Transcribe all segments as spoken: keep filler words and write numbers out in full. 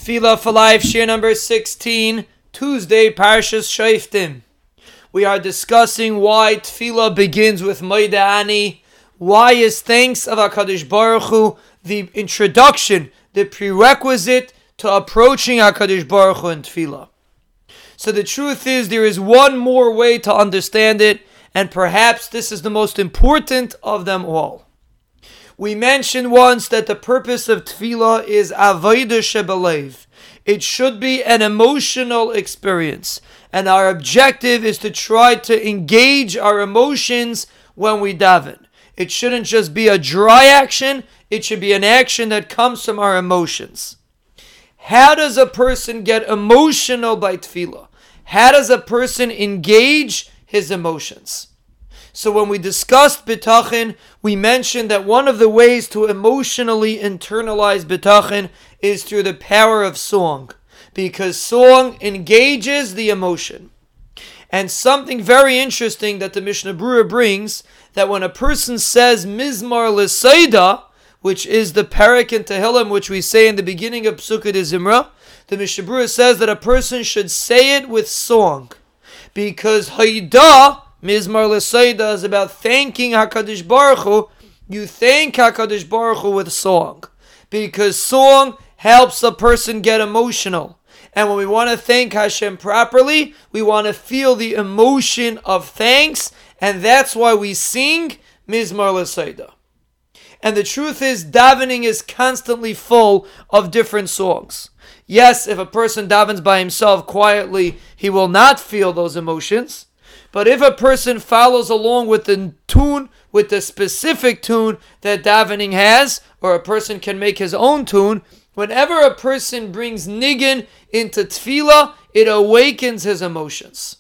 Tefillah for Life, share number sixteen, Tuesday, Parshas Shoftim. We are discussing why Tefillah begins with Moed Ani. Why is thanks of HaKadosh Baruch Hu the introduction, the prerequisite to approaching HaKadosh Baruch Hu in Tefillah? So the truth is, there is one more way to understand it, and perhaps this is the most important of them all. We mentioned once that the purpose of Tefillah is Avodah Shebelev. It should be an emotional experience, and our objective is to try to engage our emotions when we daven. It shouldn't just be a dry action, it should be an action that comes from our emotions. How does a person get emotional by Tefillah? How does a person engage his emotions? So when we discussed bitachon, we mentioned that one of the ways to emotionally internalize bitachon is through the power of song, because song engages the emotion. And something very interesting that the Mishnah Berurah brings, that when a person says Mizmar L'Seida, which is the parak in Tehillim, which we say in the beginning of Pesukei de Zimra, the Mishnah Berurah says that a person should say it with song, because Haidah, Mizmar L'Seida, is about thanking HaKadosh Baruch Hu. You thank HaKadosh Baruch Hu with song, because song helps a person get emotional. And when we want to thank Hashem properly, we want to feel the emotion of thanks, and that's why we sing Mizmar L'Seida. And the truth is, davening is constantly full of different songs. Yes, if a person davens by himself quietly, he will not feel those emotions. But if a person follows along with the tune, with the specific tune that davening has, or a person can make his own tune, whenever a person brings nigun into tefillah, it awakens his emotions.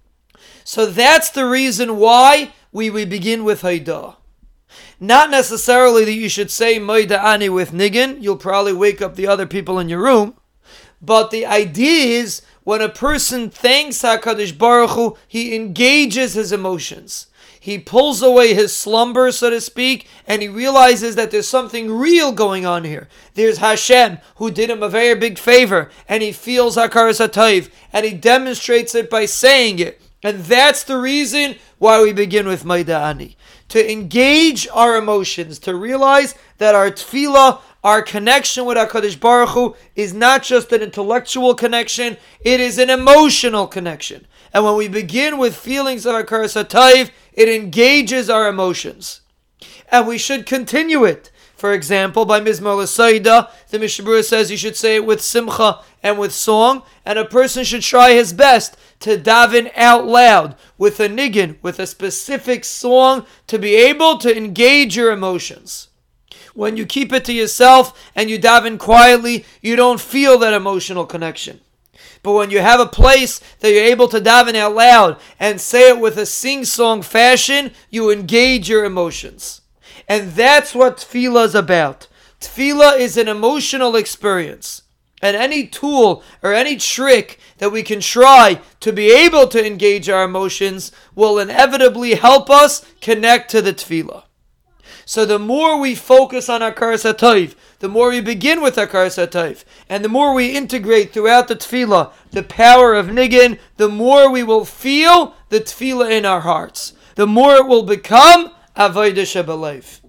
So that's the reason why we, we begin with Haidah. Not necessarily that you should say Moed Ani with nigun, you'll probably wake up the other people in your room, but the idea is, when a person thanks HaKadosh Baruch Hu, he engages his emotions. He pulls away his slumber, so to speak, and he realizes that there's something real going on here. There's Hashem, who did him a very big favor, and he feels Hakaras HaTov, and he demonstrates it by saying it. And that's the reason why we begin with Moed Ani. To engage our emotions, to realize that our tefillah, our connection with HaKadosh Baruch Hu, is not just an intellectual connection, it is an emotional connection. And when we begin with feelings of Hakaras HaTov, it engages our emotions. And we should continue it. For example, by Mizmar L'Seida, the Mishnah Berurah says you should say it with simcha and with song, and a person should try his best to daven out loud with a nigun, with a specific song, to be able to engage your emotions. When you keep it to yourself and you daven quietly, you don't feel that emotional connection. But when you have a place that you're able to daven out loud and say it with a sing-song fashion, you engage your emotions. And that's what tefillah is about. Tefillah is an emotional experience. And any tool or any trick that we can try to be able to engage our emotions will inevitably help us connect to the tefillah. So the more we focus on Hakaras HaTov, the more we begin with Hakaras HaTov, and the more we integrate throughout the tefillah the power of nigun, the more we will feel the tefillah in our hearts. The more it will become Avodah Shebelev.